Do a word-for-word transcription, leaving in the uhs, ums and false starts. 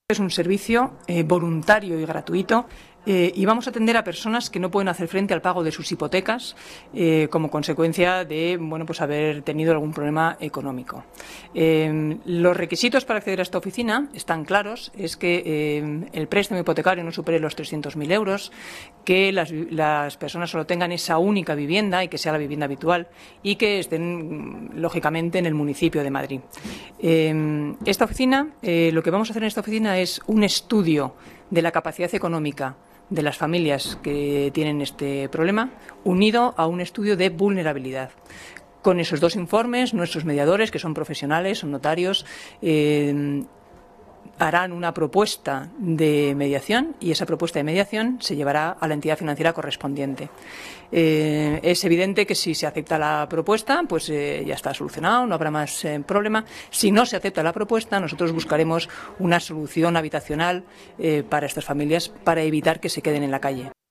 Es un servicio eh, voluntario y gratuito eh, y vamos a atender a personas que no pueden hacer frente al pago de sus hipotecas eh, como consecuencia de bueno, pues haber tenido algún problema económico. Eh, los requisitos para acceder a esta oficina están claros, es que eh, el préstamo hipotecario no supere los trescientos mil euros, que las, las personas solo tengan esa única vivienda y que sea la vivienda habitual y que estén, lógicamente, en el municipio de Madrid. Eh, esta oficina, eh, lo que vamos a hacer en esta oficina es un estudio de la capacidad económica de las familias que tienen este problema, unido a un estudio de vulnerabilidad. Con esos dos informes, nuestros mediadores, que son profesionales, son notarios, eh, harán una propuesta de mediación y esa propuesta de mediación se llevará a la entidad financiera correspondiente. Eh, es evidente que si se acepta la propuesta, pues eh, ya está solucionado, no habrá más eh, problema. Si no se acepta la propuesta, nosotros buscaremos una solución habitacional eh, para estas familias para evitar que se queden en la calle.